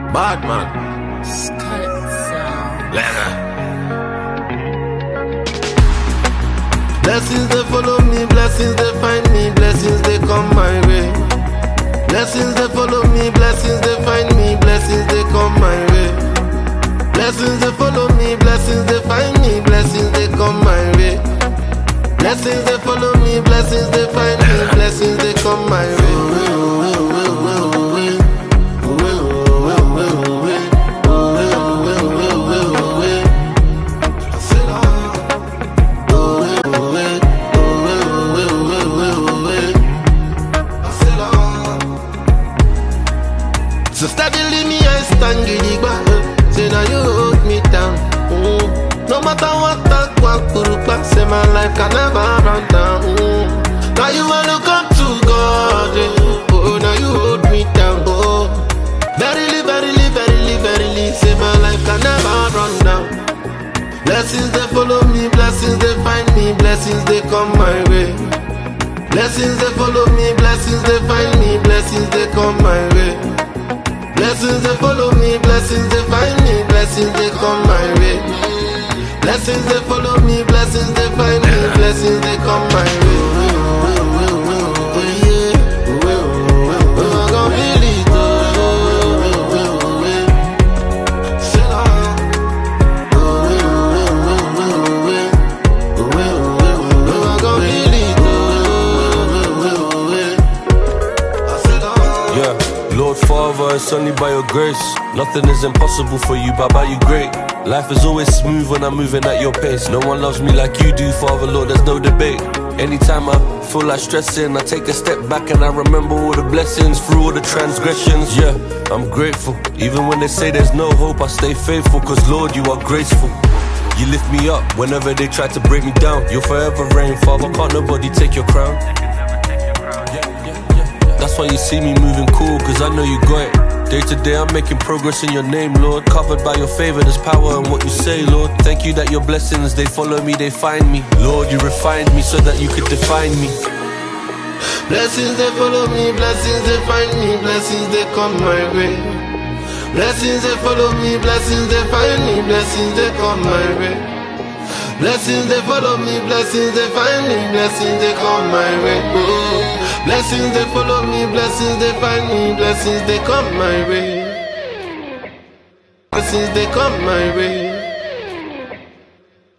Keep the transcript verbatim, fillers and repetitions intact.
Bad man. Leather. Blessings they follow me, blessings they find me, blessings they come my way. Blessings they follow me, blessings they find me, blessings they come my way. Blessings they follow me, blessings they find me, blessings they come my way. Blessings they follow me, blessings they find me, blessings they come my way. So steadily me I stand gidigba. Say now you hold me down. Mm. No matter what that walk purupa. Say my life can never run down. Mm. Now you wanna come to God. Eh. Oh, now you hold me down. Oh, verily, verily, verily, verily. Say my life can never run down. Blessings they follow me, blessings they find me, blessings they come my way. Blessings they follow me, blessings they find me, blessings they come my way. Blessings they follow me, blessings they find me, blessings they come my way. Blessings they follow me, blessings they find me, blessings they come my way. Lord Father, it's only by your grace. Nothing is impossible for you, Baba, you great. Life is always smooth when I'm moving at your pace. No one loves me like you do, Father, Lord, there's no debate. Anytime I feel like stressing, I take a step back and I remember all the blessings through all the transgressions. Yeah, I'm grateful. Even when they say there's no hope, I stay faithful, cause Lord, you are graceful. You lift me up whenever they try to break me down. You'll forever reign, Father, can't nobody take your crown. That's why you see me moving cool, cause I know you got it. Day to day I'm making progress in your name, Lord. Covered by your favor, there's power in what you say, Lord. Thank you that your blessings, they follow me, they find me. Lord, you refined me so that you could define me. Blessings they follow me, blessings they find me, blessings they come my way. Blessings they follow me, blessings they find me, blessings they come my way. Blessings they follow me, blessings they find me, blessings they come my way. Oh. Blessings they follow me, blessings they find me, blessings they come my way. Blessings they come my way.